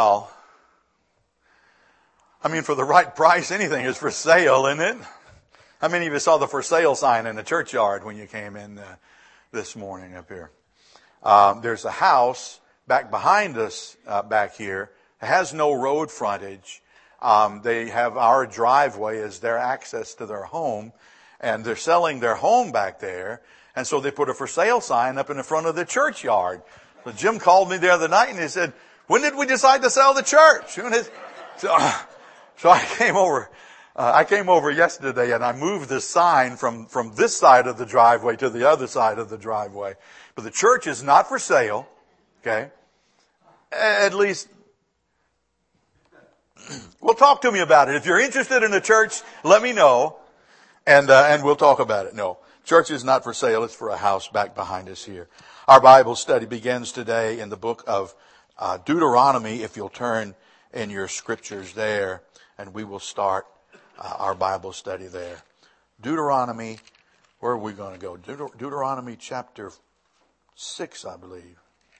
Well, I mean, for the right price, anything is for sale, isn't it? How many of you saw the for sale sign in the churchyard when you came in this morning up here? There's a house back behind us back here. It has no road frontage. They have our driveway as their access to their home, and they're selling their home back there. And so they put a for sale sign up in the front of the churchyard. So Jim called me the other night and he said, "When did we decide to sell the church?" So I came over. I came over yesterday and I moved the sign from this side of the driveway to the other side of the driveway. But the church is not for sale. Okay. At least, well, talk to me about it. If you're interested in the church, let me know, and we'll talk about it. No, church is not for sale. It's for a house back behind us here. Our Bible study begins today in the book of Deuteronomy. If you'll turn in your scriptures there, and we will start our Bible study there. Deuteronomy, where are we going to go? Deuteronomy chapter 6, I believe.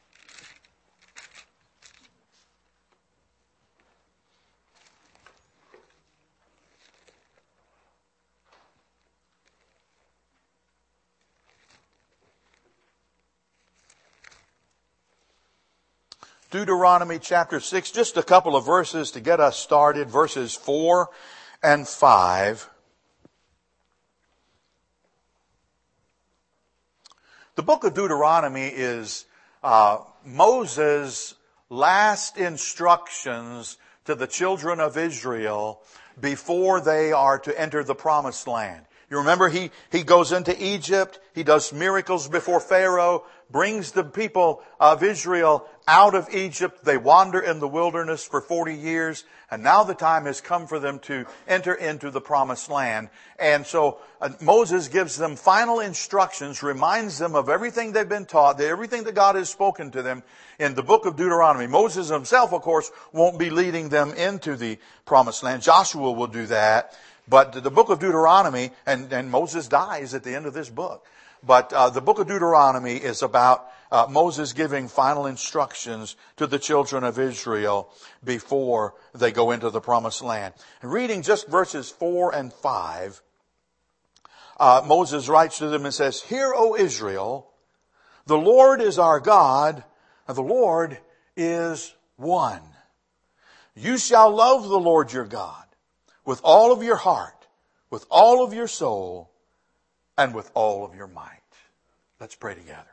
Deuteronomy chapter 6, just a couple of verses to get us started, verses 4 and 5. The book of Deuteronomy is Moses' last instructions to the children of Israel before they are to enter the promised land. You remember he goes into Egypt, he does miracles before Pharaoh, brings the people of Israel out of Egypt. They wander in the wilderness for 40 years, and now the time has come for them to enter into the promised land. And so Moses gives them final instructions, reminds them of everything they've been taught, everything that God has spoken to them in the book of Deuteronomy. Moses himself, of course, won't be leading them into the promised land. Joshua will do that. But the book of Deuteronomy, and Moses dies at the end of this book. But the book of Deuteronomy is about Moses giving final instructions to the children of Israel before they go into the promised land. And reading just verses 4 and 5, Moses writes to them and says, "Hear, O Israel, the Lord is our God, and the Lord is one. You shall love the Lord your God with all of your heart, with all of your soul, and with all of your might." Let's pray together.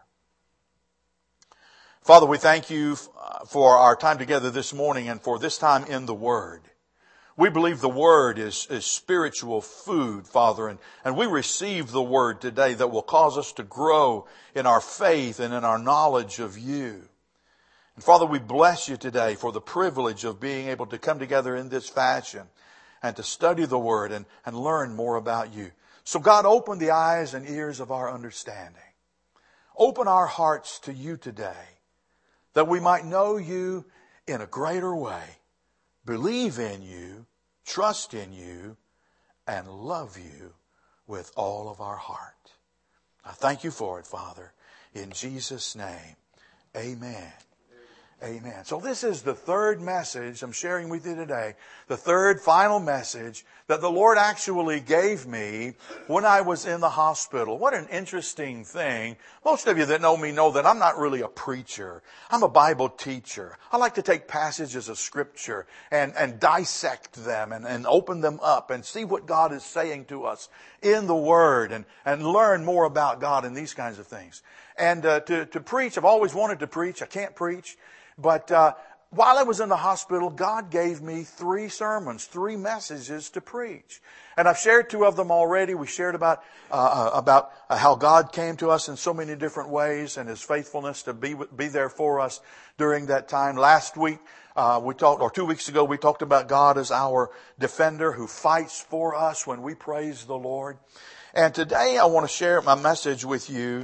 Father, we thank you for our time together this morning and for this time in the Word. We believe the Word is spiritual food, Father, and we receive the Word today that will cause us to grow in our faith and in our knowledge of you. And Father, we bless you today for the privilege of being able to come together in this fashion and to study the Word and learn more about you. So God, open the eyes and ears of our understanding. Open our hearts to you today, that we might know you in a greater way, believe in you, trust in you, and love you with all of our heart. I thank you for it, Father. In Jesus' name, amen. Amen. So this is the third message I'm sharing with you today, the third final message that the Lord actually gave me when I was in the hospital. What an interesting thing. Most of you that know me know that I'm not really a preacher. I'm a Bible teacher. I like to take passages of Scripture and dissect them and open them up and see what God is saying to us in the Word and learn more about God and these kinds of things. And to preach, I've always wanted to preach. I can't preach. But while I was in the hospital, God gave me 3 sermons, 3 messages to preach. And I've shared 2 of them already. We shared about how God came to us in so many different ways and His faithfulness to be there for us during that time. Last week, we talked, or 2 weeks ago, we talked about God as our defender who fights for us when we praise the Lord. And today I want to share my message with you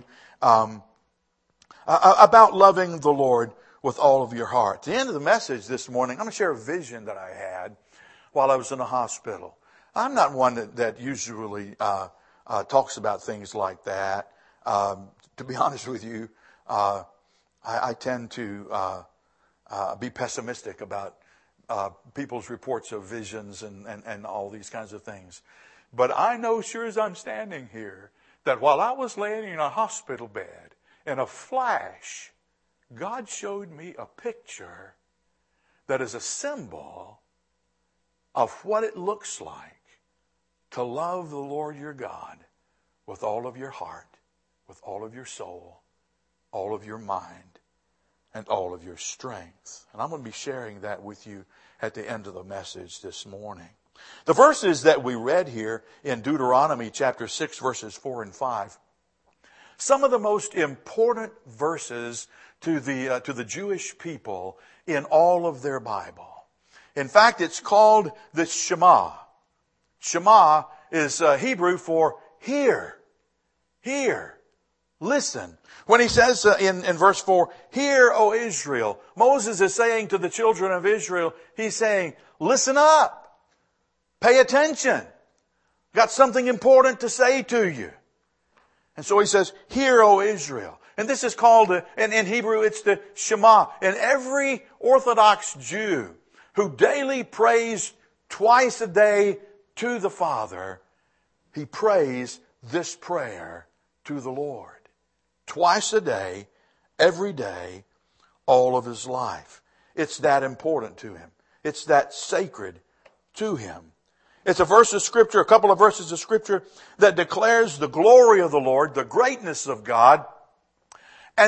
about loving the Lord with all of your heart. At the end of the message this morning, I'm going to share a vision that I had while I was in the hospital. I'm not one that usually talks about things like that. To be honest with you, I tend to be pessimistic about people's reports of visions and all these kinds of things. But I know sure as I'm standing here that while I was laying in a hospital bed, in a flash, God showed me a picture that is a symbol of what it looks like to love the Lord your God with all of your heart, with all of your soul, all of your mind, and all of your strength. And I'm going to be sharing that with you at the end of the message this morning. The verses that we read here in Deuteronomy chapter 6, verses 4 and 5, some of the most important verses to the Jewish people in all of their Bible. In fact, it's called the Shema. Shema is Hebrew for hear, hear, listen. When he says in verse 4, hear, O Israel, Moses is saying to the children of Israel, he's saying, listen up. Pay attention. Got something important to say to you. And so he says, hear, O Israel. And this is called, in Hebrew, it's the Shema. And every Orthodox Jew who daily prays twice a day to the Father, he prays this prayer to the Lord. Twice a day, every day, all of his life. It's that important to him. It's that sacred to him. It's a verse of Scripture, a couple of verses of Scripture that declares the glory of the Lord, the greatness of God, and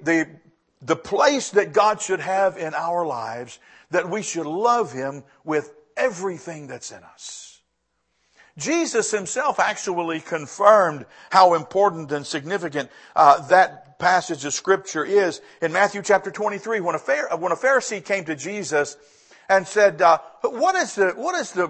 the place that God should have in our lives, that we should love Him with everything that's in us. Jesus Himself actually confirmed how important and significant that passage of Scripture is in Matthew chapter 23, when a Pharisee came to Jesus and said, what is the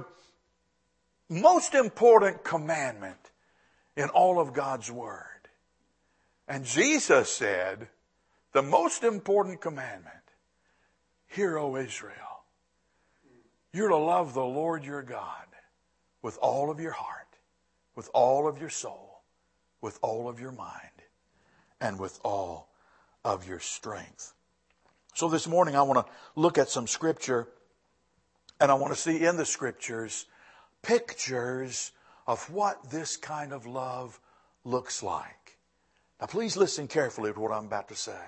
most important commandment in all of God's Word? And Jesus said, the most important commandment, hear, O Israel, you're to love the Lord your God with all of your heart, with all of your soul, with all of your mind, and with all of your strength. So this morning I want to look at some Scripture, and I want to see in the Scriptures pictures of what this kind of love looks like. Now please listen carefully to what I'm about to say.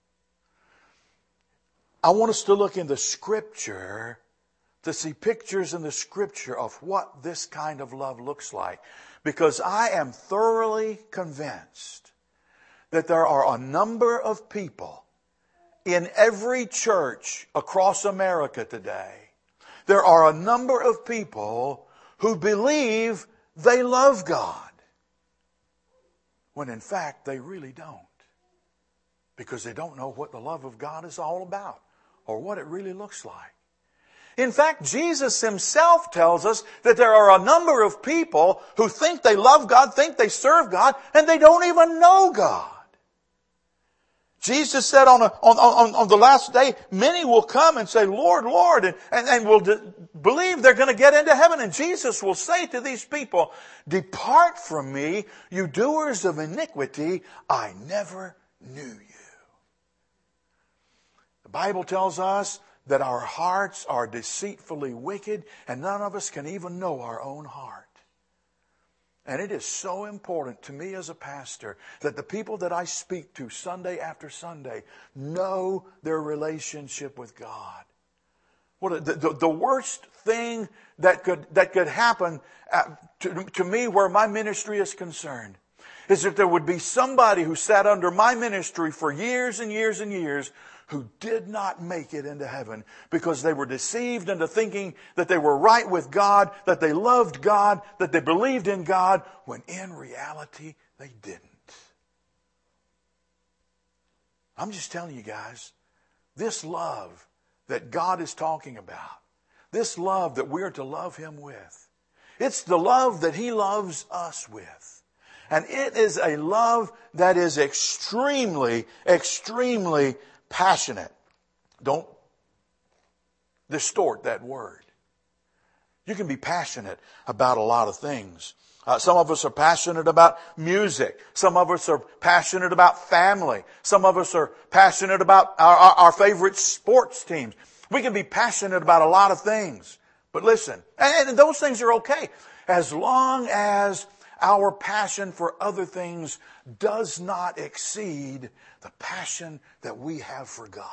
I want us to look in the Scripture to see pictures in the Scripture of what this kind of love looks like. Because I am thoroughly convinced that there are a number of people in every church across America today. There are a number of people who believe they love God, when in fact they really don't. Because they don't know what the love of God is all about, or what it really looks like. In fact, Jesus Himself tells us that there are a number of people who think they love God, think they serve God, and they don't even know God. Jesus said on the last day, many will come and say, Lord, Lord, and will believe they're going to get into heaven. And Jesus will say to these people, depart from me, you doers of iniquity, I never knew you. The Bible tells us that our hearts are deceitfully wicked, and none of us can even know our own heart. And it is so important to me as a pastor that the people that I speak to Sunday after Sunday know their relationship with God. The worst thing that could happen to me where my ministry is concerned is that there would be somebody who sat under my ministry for years and years and years who did not make it into heaven because they were deceived into thinking that they were right with God, that they loved God, that they believed in God, when in reality they didn't. I'm just telling you guys, this love that God is talking about, this love that we're to love Him with, it's the love that He loves us with. And it is a love that is extremely, extremely passionate. Don't distort that word. You can be passionate about a lot of things. Some of us are passionate about music. Some of us are passionate about family. Some of us are passionate about our favorite sports teams. We can be passionate about a lot of things. But listen, and those things are okay, as long as our passion for other things does not exceed the passion that we have for God.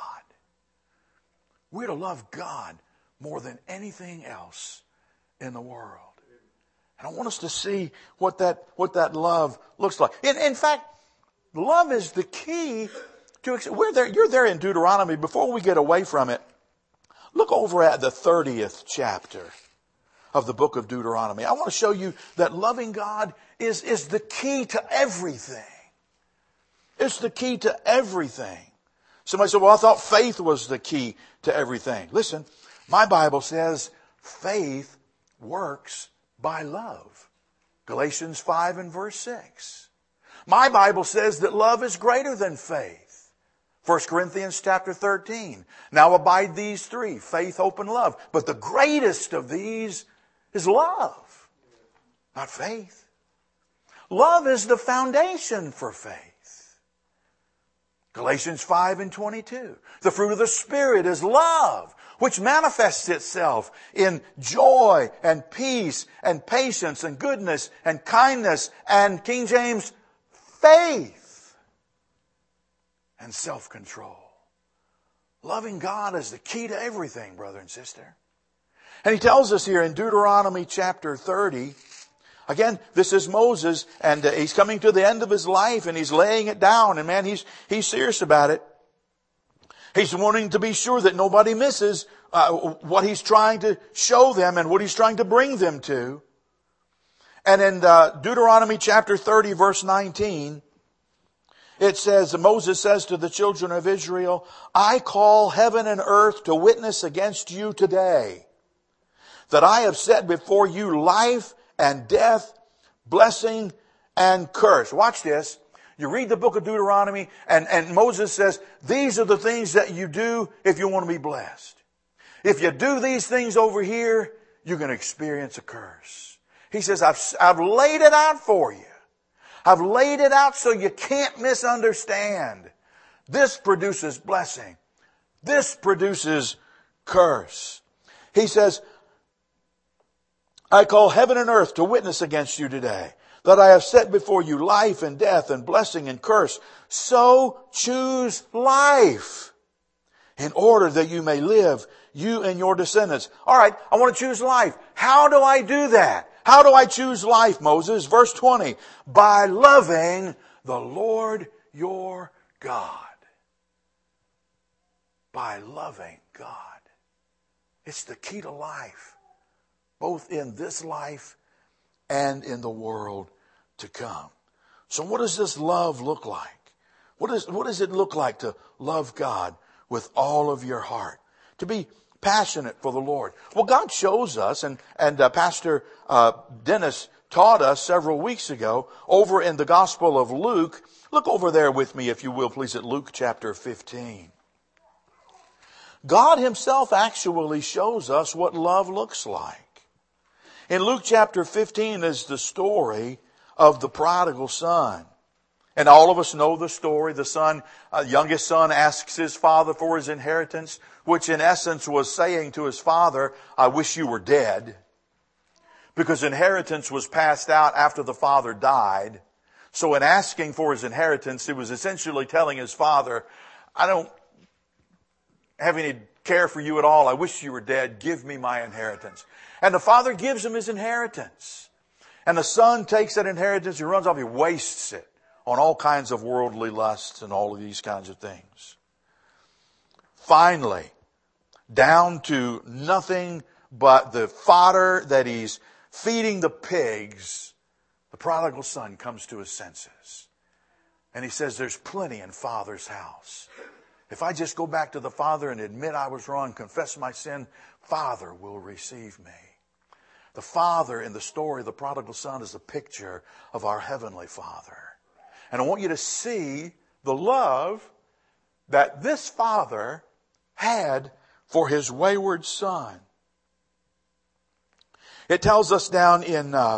We're to love God more than anything else in the world. And I want us to see what that love looks like. In fact, love is the key to... You're there in Deuteronomy. Before we get away from it, look over at the 30th chapter of the book of Deuteronomy. I want to show you that loving God is the key to everything. It's the key to everything. Somebody said, well, I thought faith was the key to everything. Listen, my Bible says faith works by love. Galatians 5 and verse 6. My Bible says that love is greater than faith. 1 Corinthians chapter 13. Now abide these three, faith, hope, and love. But the greatest of these is love, not faith. Love is the foundation for faith. Galatians 5 and 22. The fruit of the Spirit is love, which manifests itself in joy and peace and patience and goodness and kindness and, King James, faith and self-control. Loving God is the key to everything, brother and sister. And he tells us here in Deuteronomy chapter 30, again, this is Moses, and he's coming to the end of his life, and he's laying it down, and man, he's serious about it. He's wanting to be sure that nobody misses what he's trying to show them and what he's trying to bring them to. And in Deuteronomy chapter 30, verse 19, it says, Moses says to the children of Israel, I call heaven and earth to witness against you today, that I have set before you life and death, blessing and curse. Watch this. You read the book of Deuteronomy, and Moses says, these are the things that you do if you want to be blessed. If you do these things over here, you're going to experience a curse. He says, I've laid it out for you. I've laid it out so you can't misunderstand. This produces blessing. This produces curse. He says, I call heaven and earth to witness against you today, that I have set before you life and death and blessing and curse. So choose life in order that you may live, you and your descendants. All right, I want to choose life. How do I do that? How do I choose life, Moses? Verse 20, by loving the Lord your God. By loving God. It's the key to life, both in this life and in the world to come. So what does this love look like? What does it look like to love God with all of your heart? To be passionate for the Lord. Well, God shows us, and Pastor Dennis taught us several weeks ago over in the Gospel of Luke. Look over there with me, if you will, please, at Luke chapter 15. God himself actually shows us what love looks like. In Luke chapter 15 is the story of the prodigal son. And all of us know the story. The youngest son asks his father for his inheritance, which in essence was saying to his father, I wish you were dead. Because inheritance was passed out after the father died. So in asking for his inheritance, he was essentially telling his father, I don't have any care for you at all. I wish you were dead. Give me my inheritance. And the father gives him his inheritance. And the son takes that inheritance, he runs off, he wastes it on all kinds of worldly lusts and all of these kinds of things. Finally, down to nothing but the fodder that he's feeding the pigs, the prodigal son comes to his senses. And he says, there's plenty in Father's house. If I just go back to the Father and admit I was wrong, confess my sin, Father will receive me. The Father in the story of the prodigal son is a picture of our Heavenly Father. And I want you to see the love that this father had for his wayward son. It tells us down in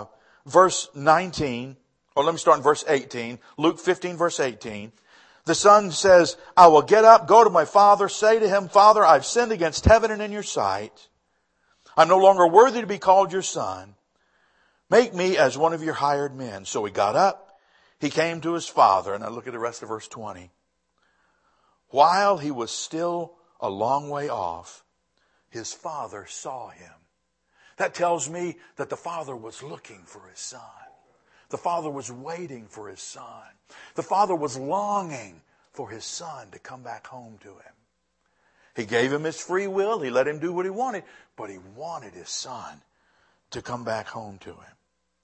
verse 19, or let me start in verse 18. Luke 15, verse 18. The son says, I will get up, go to my father, say to him, Father, I've sinned against heaven and in your sight. I'm no longer worthy to be called your son. Make me as one of your hired men. So he got up, he came to his father, and I look at the rest of verse 20. While he was still a long way off, his father saw him. That tells me that the father was looking for his son. The father was waiting for his son. The father was longing for his son to come back home to him. He gave him his free will. He let him do what he wanted. But he wanted his son to come back home to him.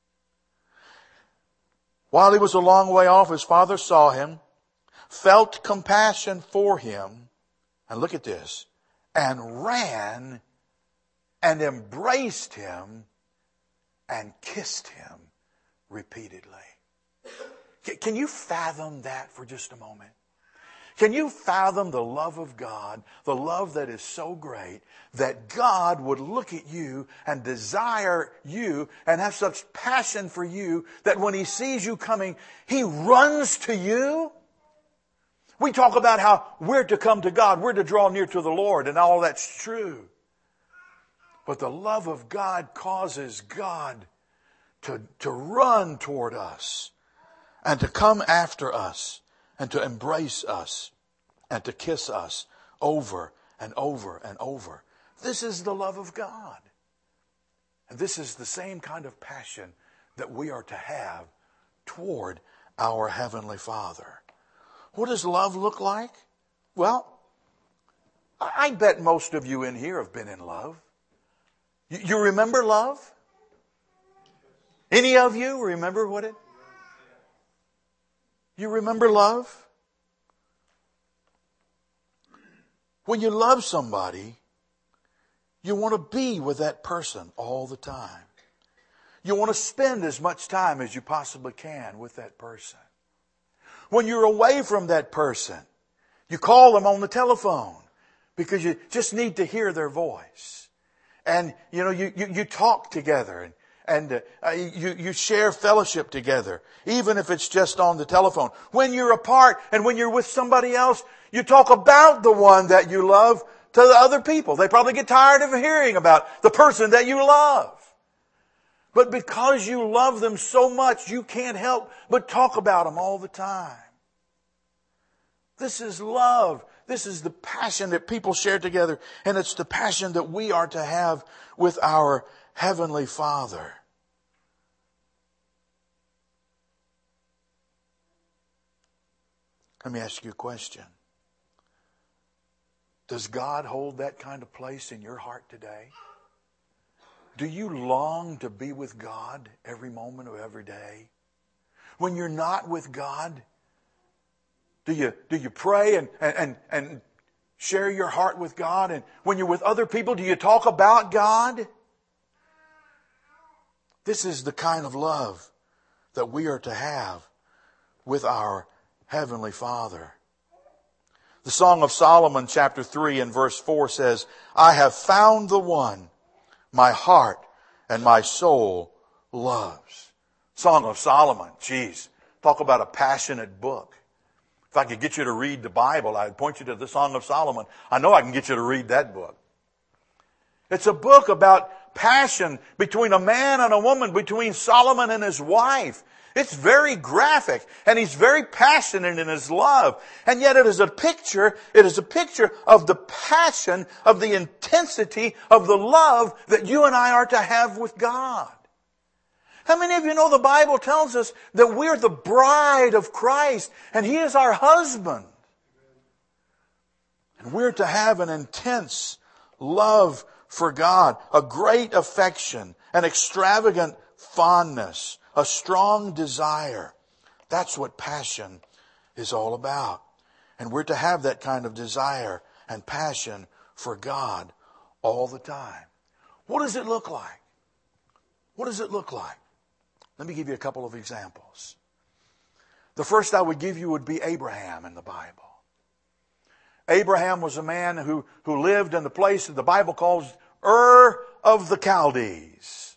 While he was a long way off, his father saw him, felt compassion for him, and look at this, and ran and embraced him and kissed him repeatedly. Can you fathom that for just a moment? Can you fathom the love of God, the love that is so great that God would look at you and desire you and have such passion for you that when He sees you coming, He runs to you? We talk about how we're to come to God, we're to draw near to the Lord, and all that's true. But the love of God causes God to run toward us and to come after us and to embrace us and to kiss us over and over and over. This is the love of God. And this is the same kind of passion that we are to have toward our Heavenly Father. What does love look like? Well, I bet most of you in here have been in love. You remember love? Any of you remember what it? You remember love? When you love somebody, you want to be with that person all the time. You want to spend as much time as you possibly can with that person. When you're away from that person, you call them on the telephone because you just need to hear their voice. And, you talk together and you share fellowship together, even if it's just on the telephone. When you're apart and when you're with somebody else, you talk about the one that you love to the other people. They probably get tired of hearing about the person that you love. But because you love them so much, you can't help but talk about them all the time. This is love. This is the passion that people share together. And it's the passion that we are to have with our Heavenly Father. Let me ask you a question. Does God hold that kind of place in your heart today? Do you long to be with God every moment of every day? When you're not with God, do you pray and share your heart with God? And when you're with other people, do you talk about God? This is the kind of love that we are to have with our Heavenly Father. The Song of Solomon, chapter 3 and verse 4 says, I have found the one my heart and my soul loves. Song of Solomon, geez, talk about a passionate book. If I could get you to read the Bible, I'd point you to the Song of Solomon. I know I can get you to read that book. It's a book about passion between a man and a woman, between Solomon and his wife. It's very graphic, and he's very passionate in his love. And yet it is a picture of the passion, of the intensity of the love that you and I are to have with God. How many of you know the Bible tells us that we're the bride of Christ, and He is our husband? And we're to have an intense love for God, a great affection, an extravagant fondness, a strong desire. That's what passion is all about. And we're to have that kind of desire and passion for God all the time. What does it look like? What does it look like? Let me give you a couple of examples. The first I would give you would be Abraham in the Bible. Abraham was a man who lived in the place that the Bible calls Ur of the Chaldees.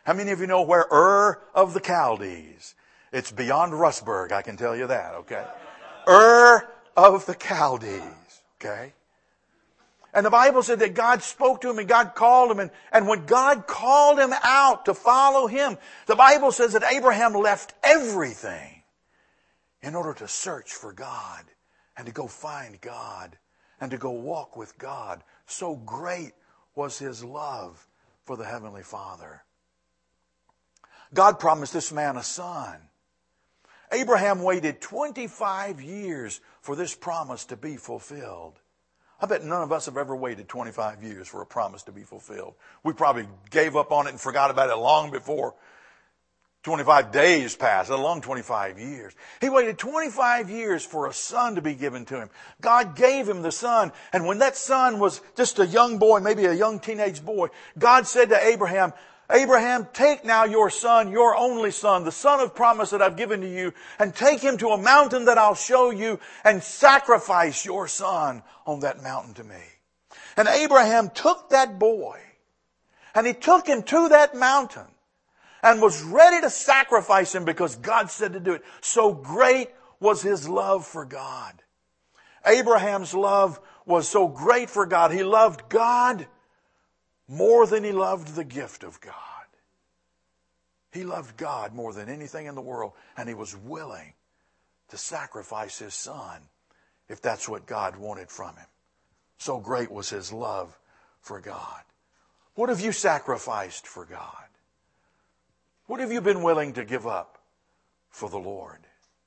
How many of you know where Ur of the Chaldees? It's beyond Rustburg, I can tell you that, okay? Ur of the Chaldees, okay? And the Bible said that God spoke to him and God called him. And when God called him out to follow him, the Bible says that Abraham left everything in order to search for God and to go find God and to go walk with God. So great was his love for the Heavenly Father. God promised this man a son. Abraham waited 25 years for this promise to be fulfilled. I bet none of us have ever waited 25 years for a promise to be fulfilled. We probably gave up on it and forgot about it long before 25 days passed, let alone 25 years. He waited 25 years for a son to be given to him. God gave him the son, and when that son was just a young boy, maybe a young teenage boy, God said to Abraham, Abraham, take now your son, your only son, the son of promise that I've given to you, and take him to a mountain that I'll show you, and sacrifice your son on that mountain to me. And Abraham took that boy, and he took him to that mountain, and was ready to sacrifice him because God said to do it. So great was his love for God. Abraham's love was so great for God. He loved God more than he loved the gift of God. He loved God more than anything in the world, and he was willing to sacrifice his son if that's what God wanted from him. So great was his love for God. What have you sacrificed for God? What have you been willing to give up for the Lord?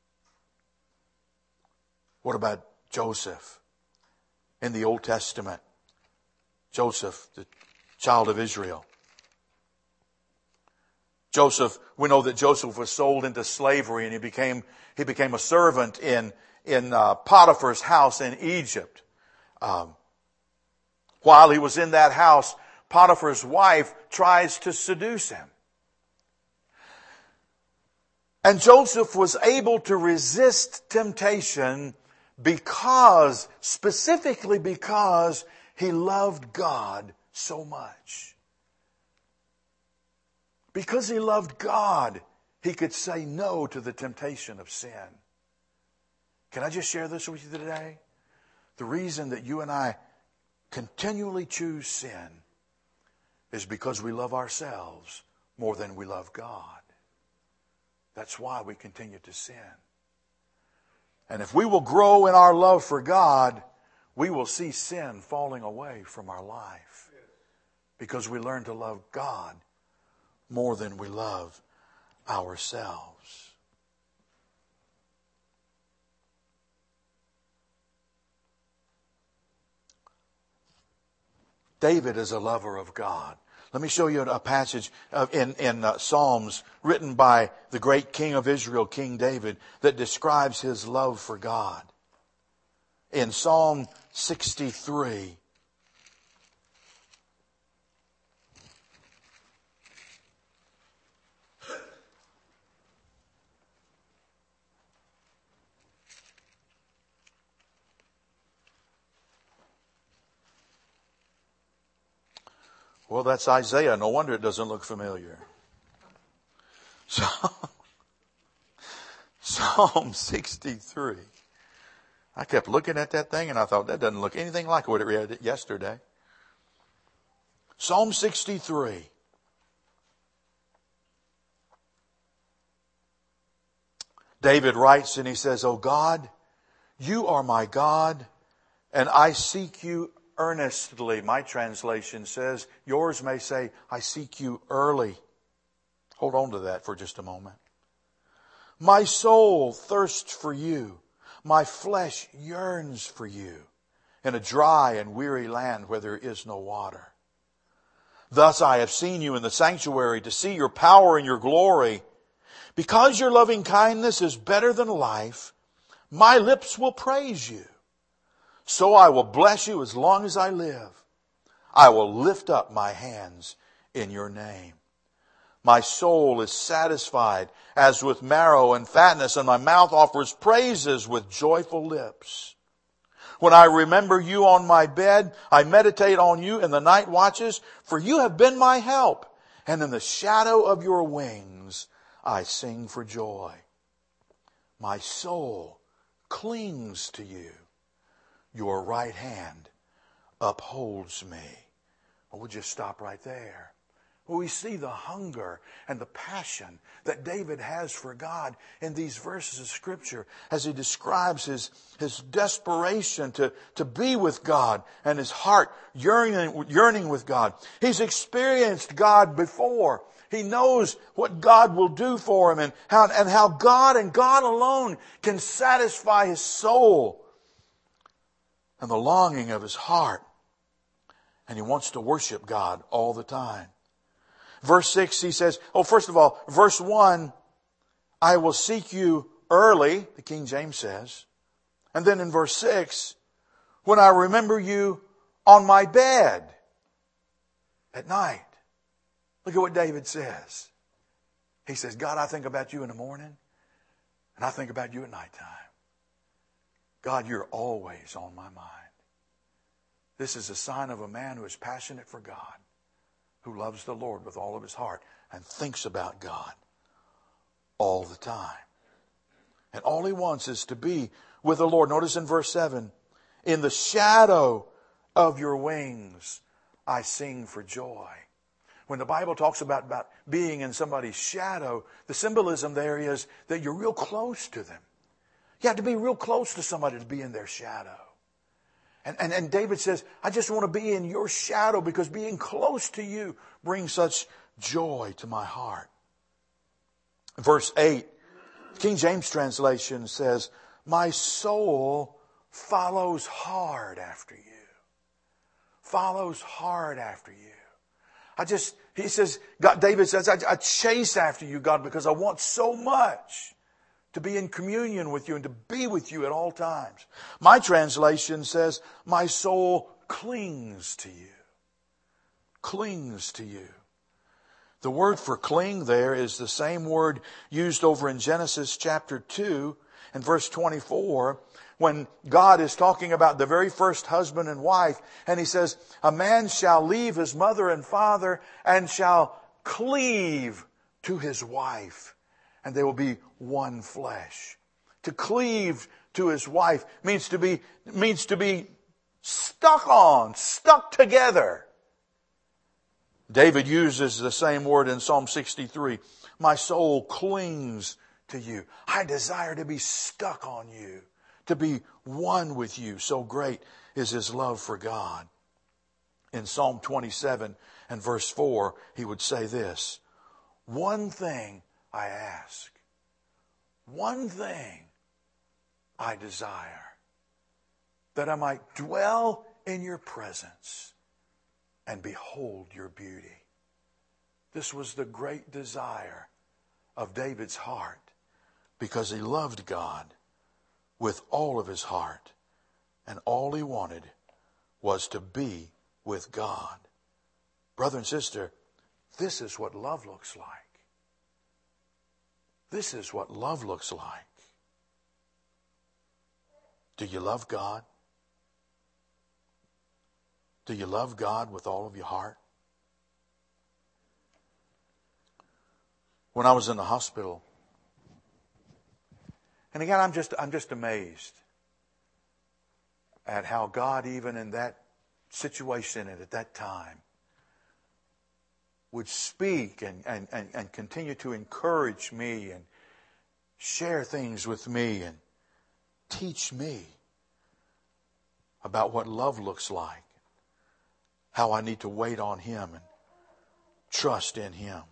What about Joseph in the Old Testament? Joseph, the child of Israel. Joseph, we know that Joseph was sold into slavery, and he became a servant in Potiphar's house in Egypt. While he was in that house, Potiphar's wife tries to seduce him. And Joseph was able to resist temptation specifically because he loved God so much. Because he loved God, he could say no to the temptation of sin. Can I just share this with you today? The reason that you and I continually choose sin is because we love ourselves more than we love God. That's why we continue to sin. And if we will grow in our love for God, we will see sin falling away from our life. Because we learn to love God more than we love ourselves. David is a lover of God. Let me show you a passage in Psalms written by the great king of Israel, King David, that describes his love for God. In Psalm 63, well, that's Isaiah. No wonder it doesn't look familiar. So, Psalm 63. I kept looking at that thing and I thought, that doesn't look anything like what it read yesterday. Psalm 63. David writes and he says, "O God, you are my God, and I seek you earnestly." My translation says, yours may say, "I seek you early." Hold on to that for just a moment. "My soul thirsts for you. My flesh yearns for you in a dry and weary land where there is no water. Thus I have seen you in the sanctuary to see your power and your glory. Because your loving kindness is better than life, my lips will praise you. So I will bless you as long as I live. I will lift up my hands in your name. My soul is satisfied as with marrow and fatness, and my mouth offers praises with joyful lips. When I remember you on my bed, I meditate on you in the night watches, for you have been my help. And in the shadow of your wings, I sing for joy. My soul clings to you. Your right hand upholds me. Well, we'll just stop right there. Well, we see the hunger and the passion that David has for God in these verses of Scripture as he describes his desperation to be with God and his heart yearning with God. He's experienced God before. He knows what God will do for him and how God and God alone can satisfy his soul and the longing of his heart. And he wants to worship God all the time. Verse 6, he says, first of all, verse 1, I will seek you early, the King James says. And then in verse 6, when I remember you on my bed at night. Look at what David says. He says, God, I think about you in the morning, and I think about you at nighttime. God, you're always on my mind. This is a sign of a man who is passionate for God, who loves the Lord with all of his heart and thinks about God all the time. And all he wants is to be with the Lord. Notice in verse 7, in the shadow of your wings, I sing for joy. When the Bible talks about being in somebody's shadow, the symbolism there is that you're real close to them. You have to be real close to somebody to be in their shadow. And David says, I just want to be in your shadow because being close to you brings such joy to my heart. Verse 8, King James translation says, my soul follows hard after you. Follows hard after you. David says, I chase after you, God, because I want so much to be in communion with you and to be with you at all times. My translation says, my soul clings to you. Clings to you. The word for cling there is the same word used over in Genesis chapter 2 and verse 24, when God is talking about the very first husband and wife, and he says, a man shall leave his mother and father and shall cleave to his wife, and they will be one flesh. To cleave to his wife means to be stuck together. David uses the same word in Psalm 63. My soul clings to you. I desire to be stuck on you, to be one with you. So great is his love for God. In Psalm 27 and verse 4, he would say this, one thing I ask, one thing I desire, that I might dwell in your presence and behold your beauty. This was the great desire of David's heart because he loved God with all of his heart, and all he wanted was to be with God. Brother and sister, this is what love looks like. This is what love looks like. Do you love God? Do you love God with all of your heart? When I was in the hospital, and again, I'm just amazed at how God, even in that situation and at that time, would speak and continue to encourage me and share things with me and teach me about what love looks like, how I need to wait on Him and trust in Him.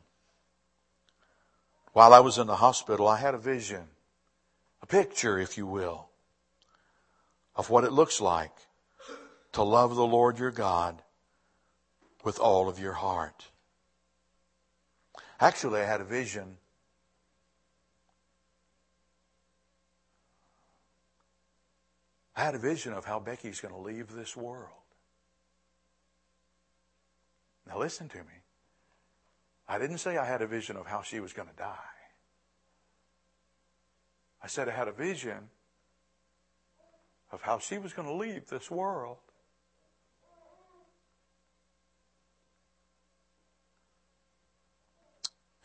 While I was in the hospital, I had a vision, a picture, if you will, of what it looks like to love the Lord your God with all of your heart. Actually, I had a vision of how Becky's going to leave this world. Now listen to me. I didn't say I had a vision of how she was going to die. I said I had a vision of how she was going to leave this world.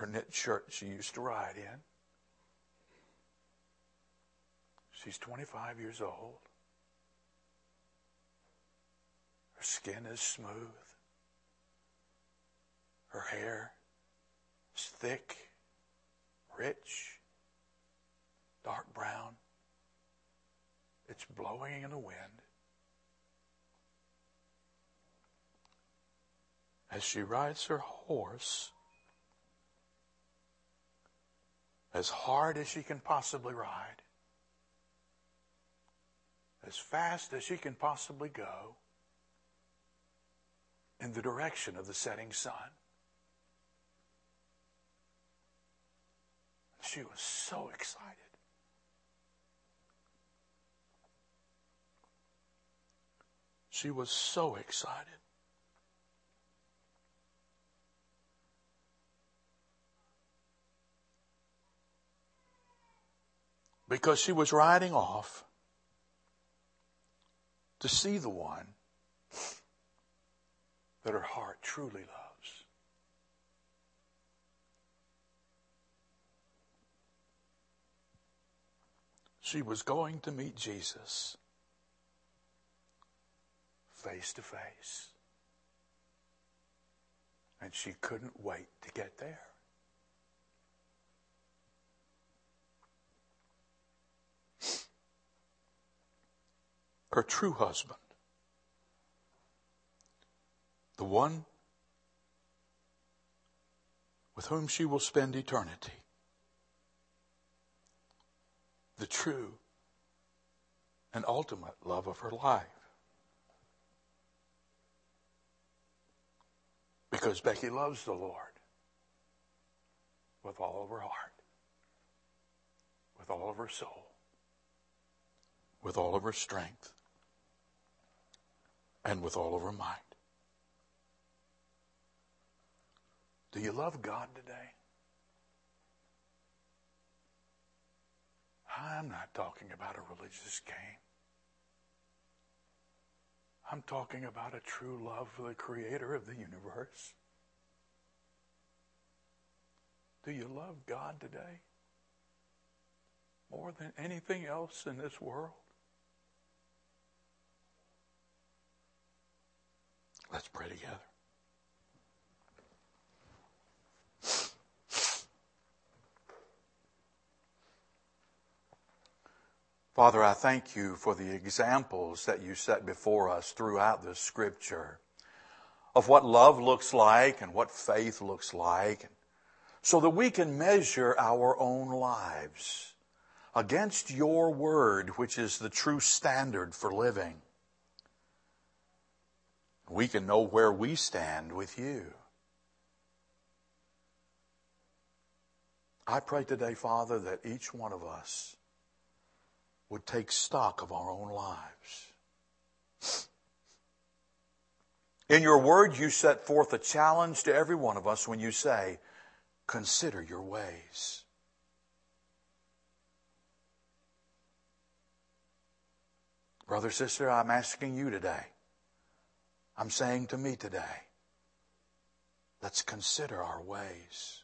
her knit shirt she used to ride in. She's 25 years old. Her skin is smooth. Her hair is thick, rich, dark brown. It's blowing in the wind. As she rides her horse as hard as she can possibly ride, as fast as she can possibly go, in the direction of the setting sun. She was so excited. She was so excited. Because she was riding off to see the one that her heart truly loves. She was going to meet Jesus face to face. And she couldn't wait to get there. Her true husband, the one with whom she will spend eternity, the true and ultimate love of her life. Because Becky loves the Lord with all of her heart, with all of her soul, with all of her strength, and with all of her mind. Do you love God today? I'm not talking about a religious game. I'm talking about a true love for the Creator of the universe. Do you love God today more than anything else in this world? Let's pray together. Father, I thank you for the examples that you set before us throughout the Scripture of what love looks like and what faith looks like, so that we can measure our own lives against your word, which is the true standard for living. We can know where we stand with you. I pray today, Father, that each one of us would take stock of our own lives. In your word, you set forth a challenge to every one of us when you say, consider your ways. Brother, sister, I'm asking you today. I'm saying to me today, let's consider our ways.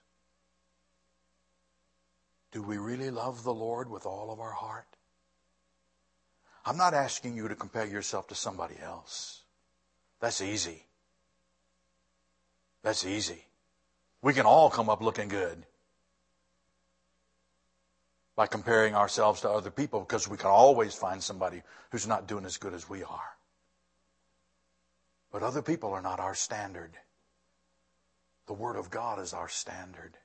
Do we really love the Lord with all of our heart? I'm not asking you to compare yourself to somebody else. That's easy. That's easy. We can all come up looking good by comparing ourselves to other people, because we can always find somebody who's not doing as good as we are. But other people are not our standard. The Word of God is our standard.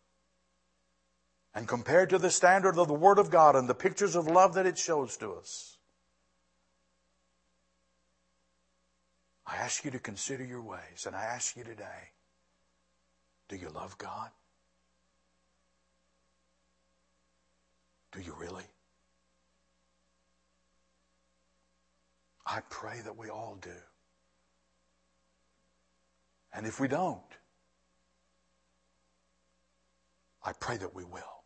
And compared to the standard of the Word of God and the pictures of love that it shows to us, I ask you to consider your ways, and I ask you today, do you love God? Do you really? I pray that we all do. And if we don't, I pray that we will.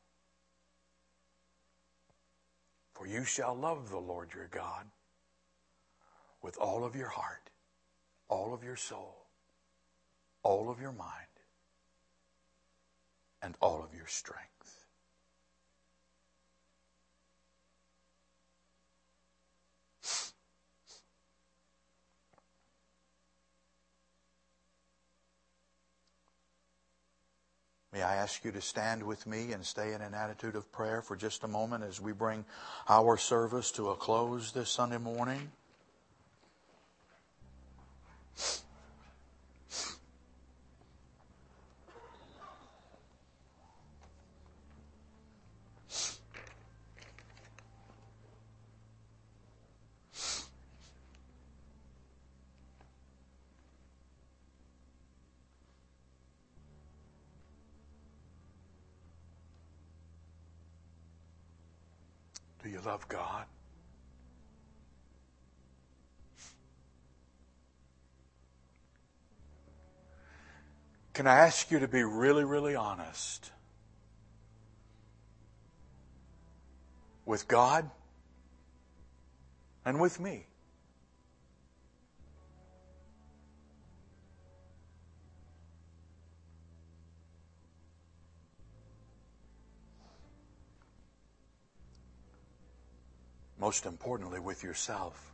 For you shall love the Lord your God with all of your heart, all of your soul, all of your mind, and all of your strength. May I ask you to stand with me and stay in an attitude of prayer for just a moment as we bring our service to a close this Sunday morning. Do you love God? Can I ask you to be really, really honest with God and with me? Most importantly, with yourself.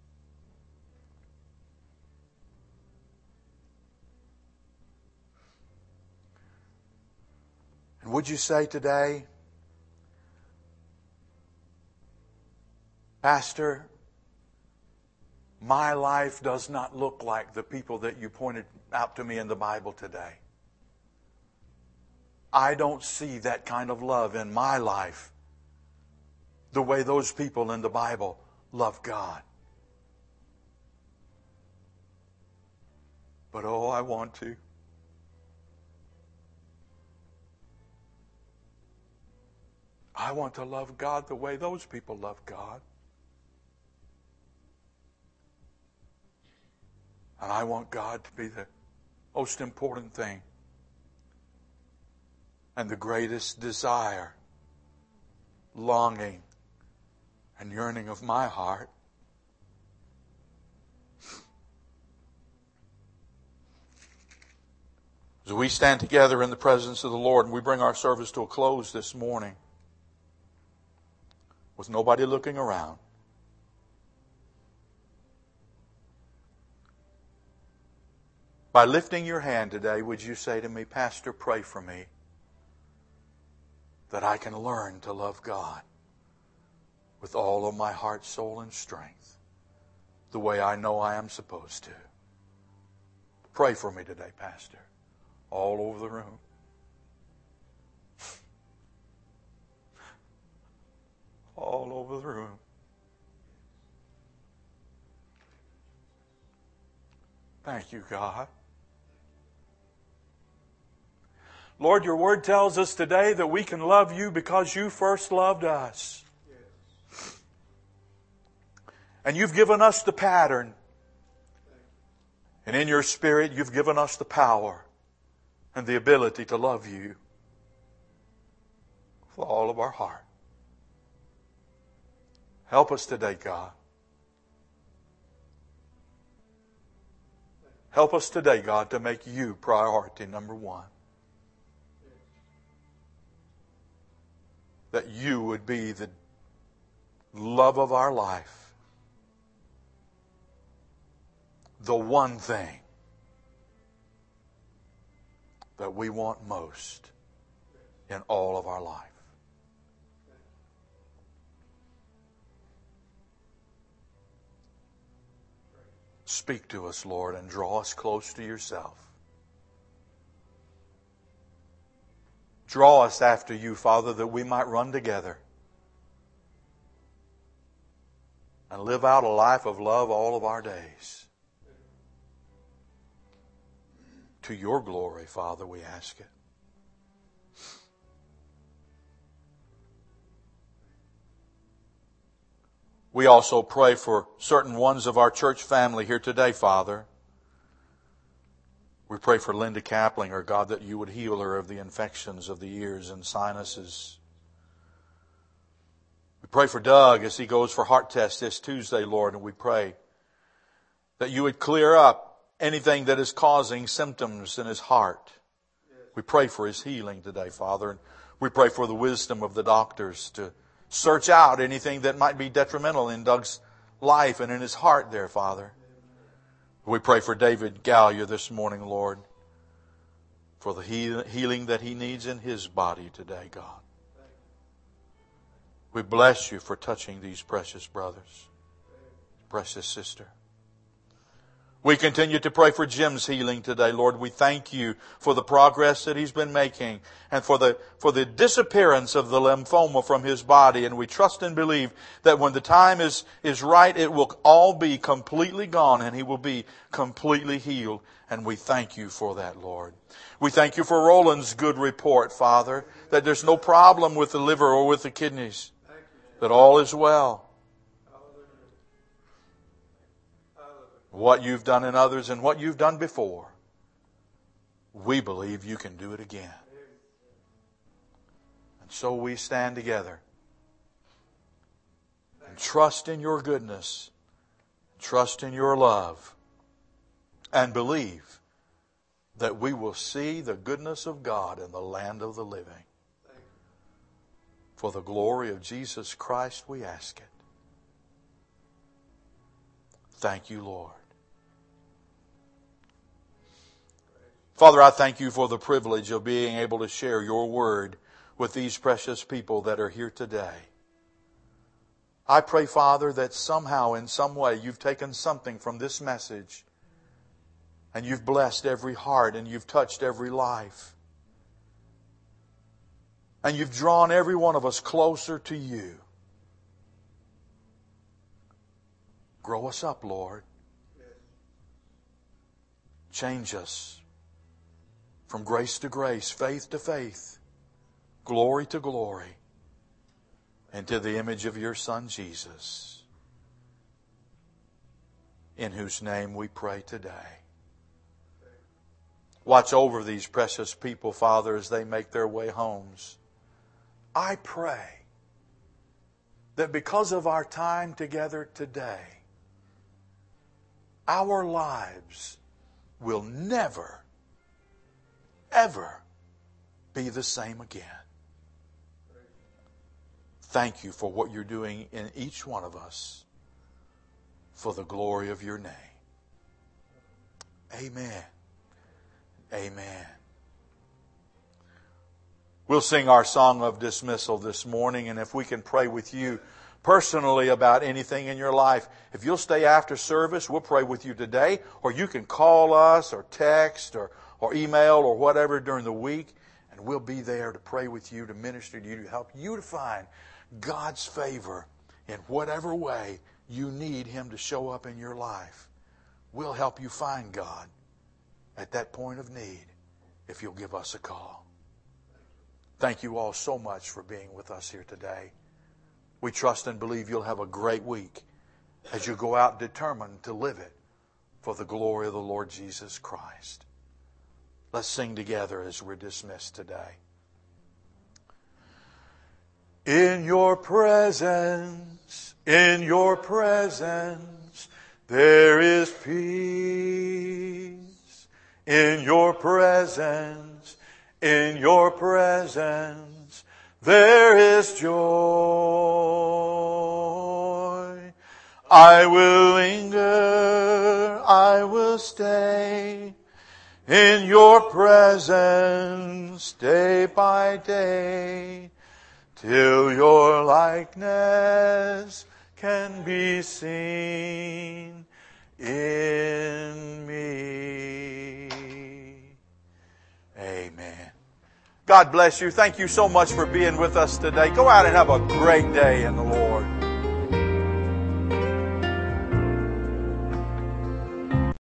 And would you say today, Pastor, my life does not look like the people that you pointed out to me in the Bible today. I don't see that kind of love in my life the way those people in the Bible love God. But oh, I want to. I want to love God the way those people love God. And I want God to be the most important thing and the greatest desire, longing, and yearning of my heart. As we stand together in the presence of the Lord and we bring our service to a close this morning with nobody looking around, by lifting your hand today, would you say to me, Pastor, pray for me that I can learn to love God with all of my heart, soul, and strength, the way I know I am supposed to. Pray for me today, Pastor, all over the room. All over the room. Thank you, God. Lord, your word tells us today that we can love you because you first loved us. And you've given us the pattern. And in your Spirit, you've given us the power and the ability to love you with all of our heart. Help us today, God. Help us today, God, to make you priority number one. That you would be the love of our life. The one thing that we want most in all of our life. Speak to us, Lord, and draw us close to yourself. Draw us after you, Father, that we might run together and live out a life of love all of our days. To your glory, Father, we ask it. We also pray for certain ones of our church family here today, Father. We pray for Linda Kaplinger, God, that you would heal her of the infections of the ears and sinuses. We pray for Doug as he goes for heart test this Tuesday, Lord, and we pray that you would clear up anything that is causing symptoms in his heart. Yes. We pray for his healing today, Father. And we pray for the wisdom of the doctors to search out anything that might be detrimental in Doug's life and in his heart there, Father. We pray for David Gallia this morning, Lord, for the healing that he needs in his body today, God. We bless you for touching these precious brothers, precious sister. We continue to pray for Jim's healing today, Lord. We thank you for the progress that he's been making and for the disappearance of the lymphoma from his body. And we trust and believe that when the time is right, it will all be completely gone and he will be completely healed. And we thank you for that, Lord. We thank you for Roland's good report, Father, that there's no problem with the liver or with the kidneys, that all is well. What you've done in others and what you've done before, we believe you can do it again. And so we stand together and trust in your goodness, trust in your love, and believe that we will see the goodness of God in the land of the living. For the glory of Jesus Christ we ask it. Thank you, Lord. Father, I thank you for the privilege of being able to share your word with these precious people that are here today. I pray, Father, that somehow, in some way, you've taken something from this message and you've blessed every heart and you've touched every life. And you've drawn every one of us closer to you. Grow us up, Lord. Change us from grace to grace, faith to faith, glory to glory, into the image of your Son, Jesus, in whose name we pray today. Watch over these precious people, Father, as they make their way homes. I pray that because of our time together today, our lives will never, ever be the same again. Thank you for what you're doing in each one of us for the glory of your name. Amen. Amen. We'll sing our song of dismissal this morning, and if we can pray with you personally about anything in your life, if you'll stay after service, we'll pray with you today, or you can call us or text or email or whatever during the week, and we'll be there to pray with you, to minister to you, to help you to find God's favor in whatever way you need Him to show up in your life. We'll help you find God at that point of need if you'll give us a call. Thank you all so much for being with us here today. We trust and believe you'll have a great week as you go out determined to live it for the glory of the Lord Jesus Christ. Let's sing together as we're dismissed today. In your presence, there is peace. In your presence, there is joy. I will linger, I will stay in your presence day by day, till your likeness can be seen in me. Amen. God bless you. Thank you so much for being with us today. Go out and have a great day in the Lord.